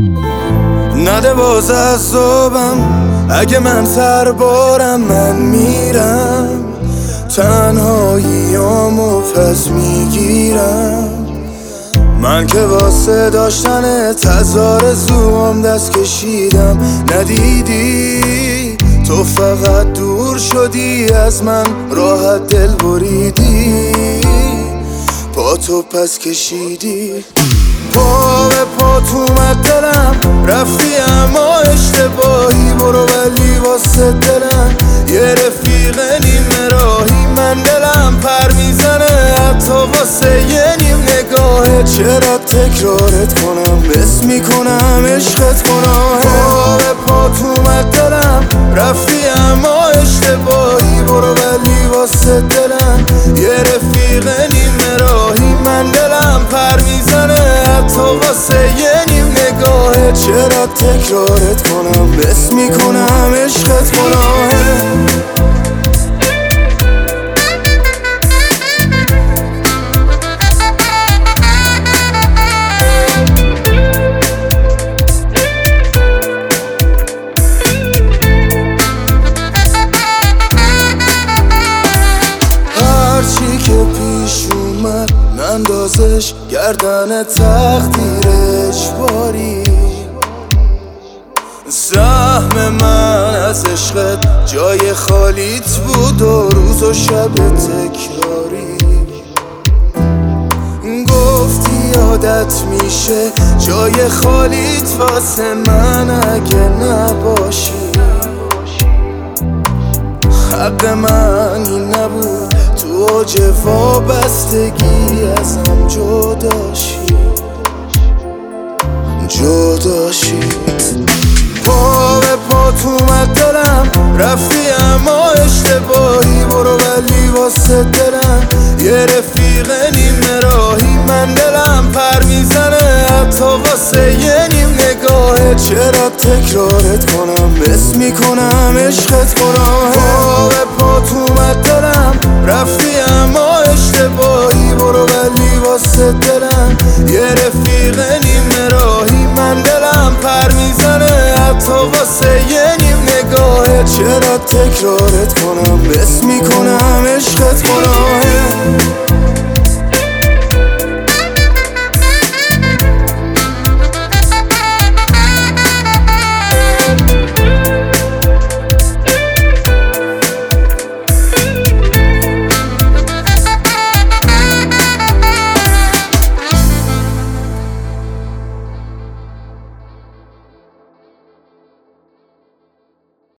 نده باز عذابم، اگه من سربارم من میرم، تنهاییامو پس میگیرم. من که واسه داشتن تزار زوام دست کشیدم، ندیدی تو فقط دور شدی از من، راحت دل بریدی، پا تو پس کشیدی. پا به پا تو اومد دلم، رفتی اما اشتباهی، برو ولی واسه دلم یه رفیق نیمه راهی. من دلم پر میزنه حتی واسه یه نیم نگاهه، چرا تکرارت کنم، بس میکنم عشقت گناهه. پا به پا تو اومد دلم، رفتی اما اشتباهی، برو ولی واسه دلم یه رفیق نیمه راهی. من دلم پر میزنه حتی واسه یه نیم نگاهه، چرا تکرارت کنم، بس میکنم عشقت گناهه. هرچی که پیش اومد نندازش گردن تقدیر اجباری. سهم من از عشقت جای خالیت بود و روز و شب تکراری. گفتی عادت میشه جای خالیت واسه من اگه نباشی. حق من این نبود تو اوج وابستگی ازم جداشی. پا به پا تو اومد دلم، رفتی اما اشتباهی، برو ولی واسه دلم یه رفیق نیمه راهی. من دلم پر میزنه حتی واسه یه نیم نگاهه، چرا تکرارت کنم، بس میکنم عشقت گناهه. پا به پا تو اومد دلم، رفتی اما اشتباهی، برو ولی واسه دلم یه رفیق نیمه راهی. من دلم پر میزنه حتی واسه یه نیم نگاهه، چرا تکرارت کنم، بس میکنم عشقت گناهه.